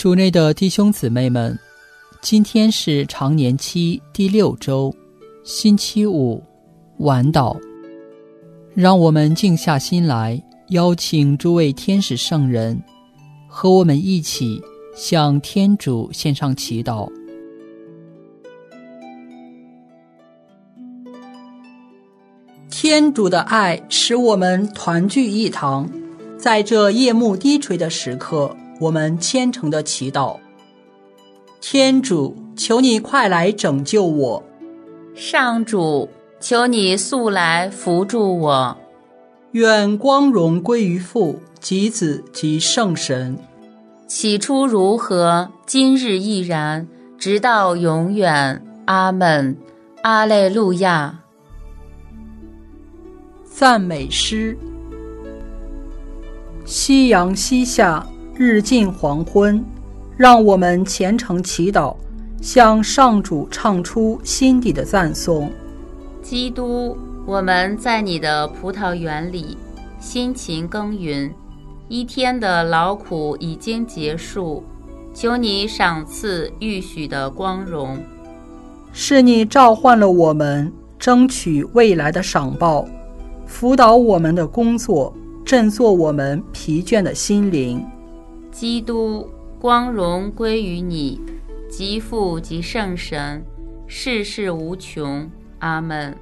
主内的弟兄姊妹们，今天是常年期第6周，星期五，晚祷。让我们静下心来，邀请诸位天使圣人和我们一起向天主献上祈祷。天主的爱使我们团聚一堂，在这夜幕低垂的时刻，我们虔诚地祈祷。天主，求你快来拯救我。 上主，求你速来扶助我。 愿光荣归于父及子及圣神。 起初如何，今日亦然，直到永远。阿们。阿肋路亚。 赞美诗。夕阳西下，日近黄昏，让我们虔诚祈祷，向上主唱出心底的赞颂。 基督，我们在你的葡萄园里辛勤耕耘，一天的劳苦已经结束，求你赏赐预许的光荣。 是你召唤了我们，争取未来的赏报，辅导我们的工作，振作我们疲倦的心灵。 基督，光荣归于你，及父及圣神，世世无穷。阿们。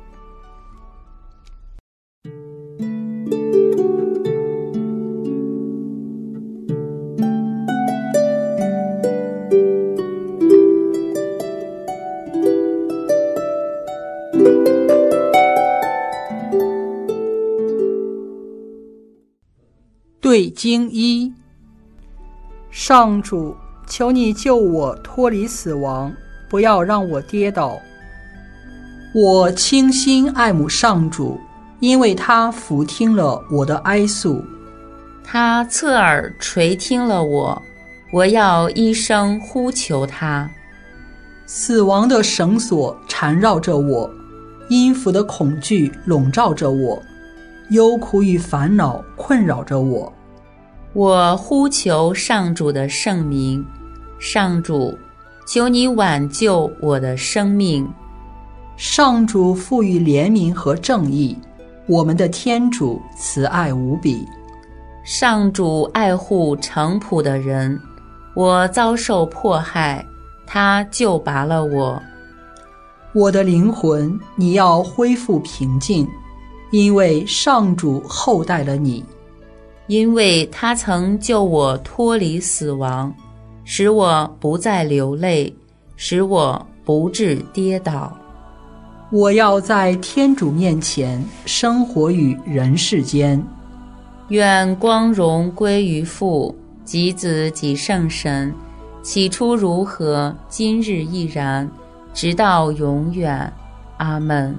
对经一。上主，求你救我脱离死亡，不要让我跌倒。我倾心爱慕上主，因为他俯听了我的哀诉。 他侧耳垂听了我要一声呼求他。 死亡的绳索缠绕着我，阴府的恐惧笼罩着我，忧苦与烦恼困扰着我。 我呼求上主的圣名，上主，求你挽救我的生命。 上主赋予怜悯和正义，我们的天主慈爱无比。 上主爱护诚朴的人，我遭受迫害，他救拔了我。 我的灵魂，你要恢复平静，因为上主厚待了你。 因为他曾救我脱离死亡，使我不再流泪，使我不致跌倒。 我要在天主面前生活于人世间。 愿光荣归于父及子及圣神，起初如何，今日亦然，直到永远。阿们。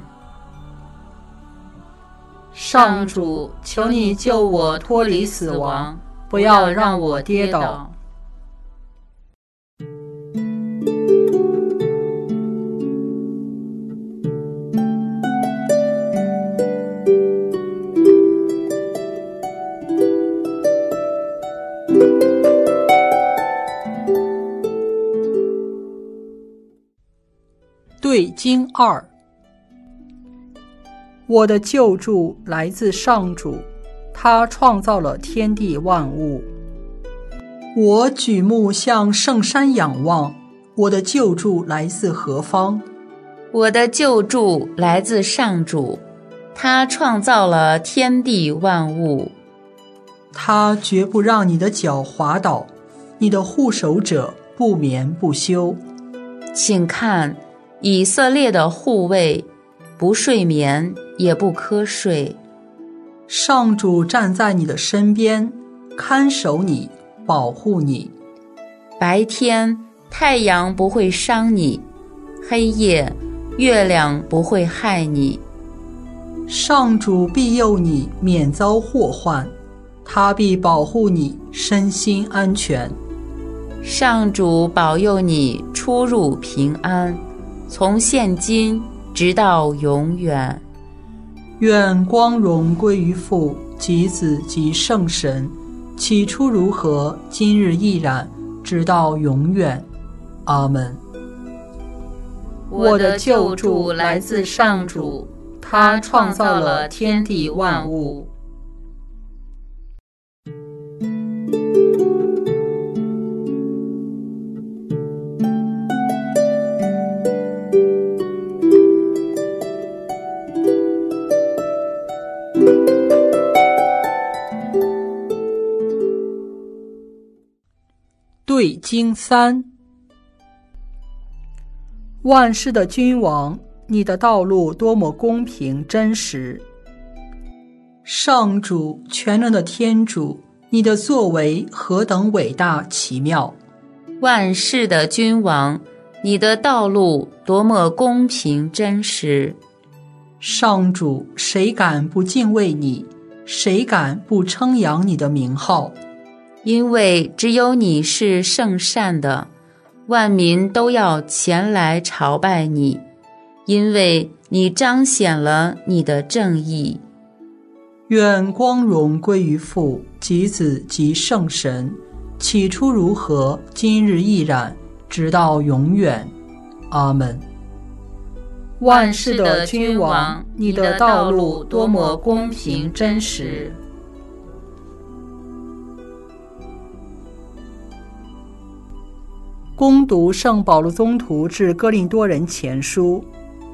上主，求你救我脱离死亡，不要让我跌倒。对经二。我的救助来自上主，他创造了天地万物。我举目向圣山仰望，我的救助来自何方？ 我的救助来自上主，他创造了天地万物。 他绝不让你的脚滑倒，你的护守者不眠不休。 请看，以色列的护卫不睡眠也不瞌睡。 上主站在你的身边，看守你，保护你。 白天太阳不会伤你，黑夜月亮不会害你。 上主庇佑你免遭祸患，他必保护你身心安全。 上主保佑你出入平安，从现今直到永远。 愿光荣归于父及子及圣神，起初如何，今日亦然， 直到永远。阿们。 我的救助来自上主，他创造了天地万物。 对经3。万世的君王，你的道路多么公平真实！上主，全能的天主，你的作为何等伟大奇妙！ 万世的君王，你的道路多么公平真实！ 上主，谁敢不敬畏你？谁敢不称扬你的名号？ 因为只有你是圣善的，万民都要前来朝拜你，因为你彰显了你的正义。 愿光荣归于父及子及圣神，起初如何，今日亦然，直到永远。阿们。万世的君王，你的道路多么公平真实！恭读圣保禄宗徒致哥林多人前书。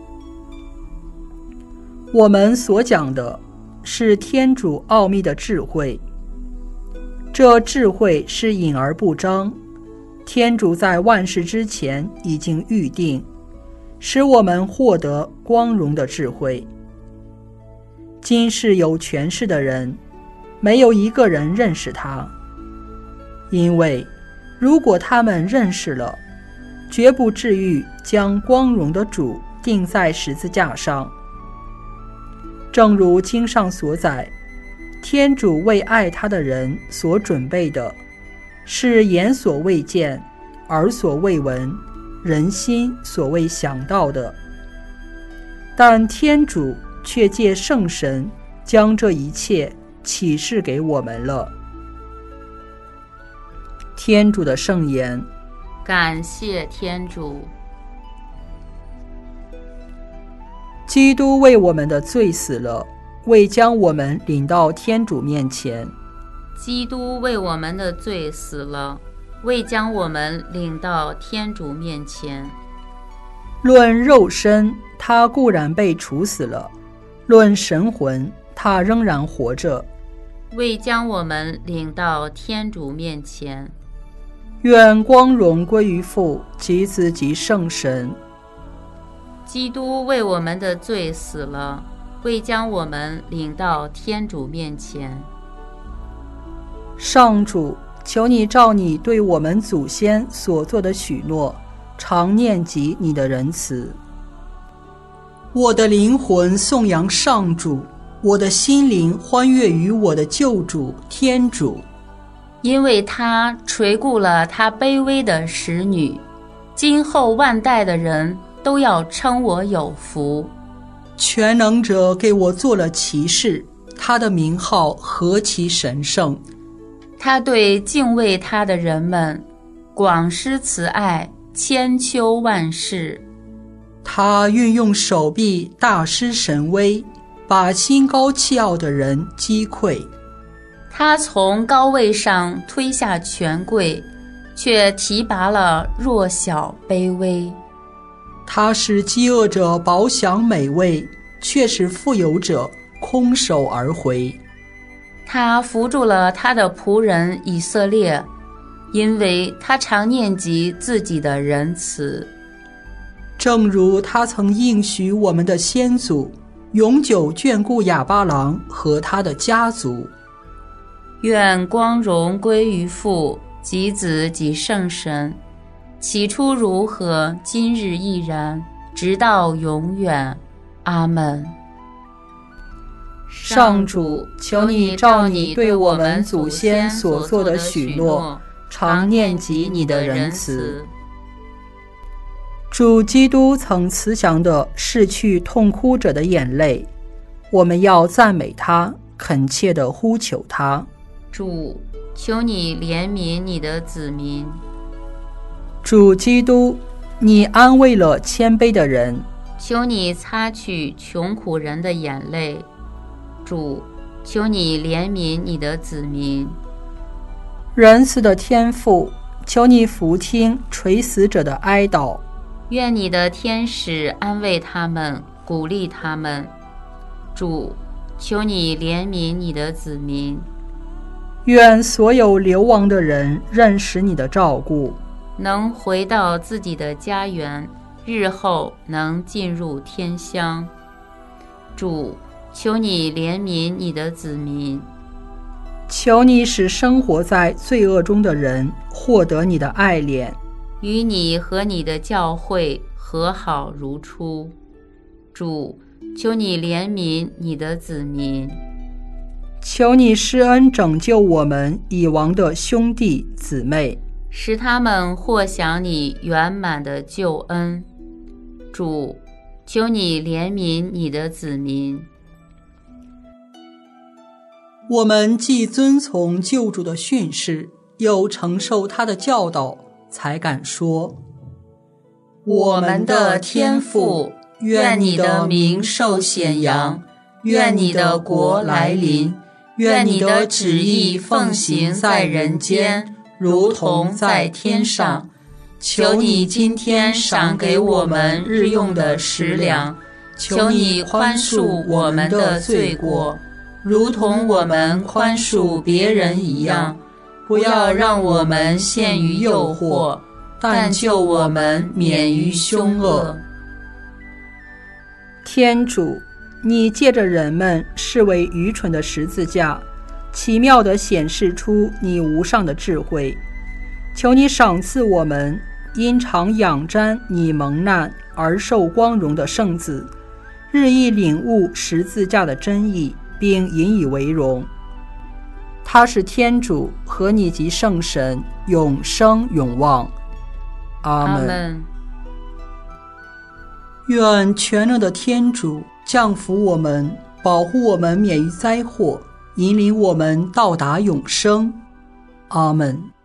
我们所讲的是天主奥秘的智慧，这智慧是隐而不彰，天主在万事之前已经预定，使我们获得光荣的智慧。今世有权势的人，没有一个人认识他，因为如果他们认识了，绝不至于将光荣的主钉在十字架上。正如经上所载，天主为爱他的人所准备的，是眼所未见，耳所未闻，人心所未想到的。但天主却借圣神将这一切启示给我们了。天主的圣言。 感谢天主。 基督为我们的罪死了，为将我们领到天主面前。 基督为我们的罪死了，为将我们领到天主面前。 论肉身，他固然被处死了；论神魂，他仍然活着， 为将我们领到天主面前。 愿光荣归于父及子及圣神。 基督为我们的罪死了，为将我们领到天主面前。 上主，求你照你对我们祖先所做的许诺，常念及你的仁慈。我的灵魂颂扬上主，我的心灵欢悦于我的救主天主。 因为他垂顾了他卑微的使女，今后万代的人都要称我有福。 全能者给我做了骑士，他的名号何其神圣！ 他对敬畏他的人们广施慈爱，千秋万世。 他运用手臂大施神威，把心高气傲的人击溃。 他从高位上推下权贵，却提拔了弱小卑微。 他使饥饿者饱享美味，却使富有者空手而回。 他扶助了他的仆人以色列，因为他常念及自己的仁慈。 正如他曾应许我们的先祖，永久眷顾亚巴郎和他的家族。 愿光荣归于父及子及圣神，起初如何，今日亦然，直到永远。阿们。 上主，求你照你对我们祖先所做的许诺，常念及你的仁慈。主基督曾慈祥地拭去痛哭者的眼泪，我们要赞美他，恳切地呼求他。 主，求你怜悯你的子民， 主基督，你安慰了谦卑的人， 求你擦去穷苦人的眼泪。主，求你怜悯你的子民。 仁慈的天父，求你俯听垂死者的哀悼， 愿你的天使安慰他们，鼓励他们。主，求你怜悯你的子民。 愿所有流亡的人认识你的照顾， 能回到自己的家园，日后能进入天乡。主，求你怜悯你的子民。 求你使生活在罪恶中的人获得你的爱怜， 与你和你的教会和好如初。主，求你怜悯你的子民。 求你施恩拯救我们已亡的兄弟姊妹， 使他们获享你圆满的救恩。主，求你怜悯你的子民。 我们既遵从救主的训示，又承受他的教导，才敢说： 我们的天父，愿你的名受显扬，愿你的国来临，愿你的旨意奉行在人间，如同在天上。求你今天赏给我们日用的食粮，求你宽恕我们的罪过，如同我们宽恕别人一样。不要让我们陷于诱惑，但救我们免于凶恶。 天主，你借着人们视为愚蠢的十字架，奇妙地显示出你无上的智慧。求你赏赐我们因常仰瞻你蒙难而受光荣的圣子，日益领悟十字架的真意，并引以为荣。他是天主和你及圣神，永生永望。阿们。愿全能的天主降福我们，保护我们免于灾祸，引领我们到达永生。阿们。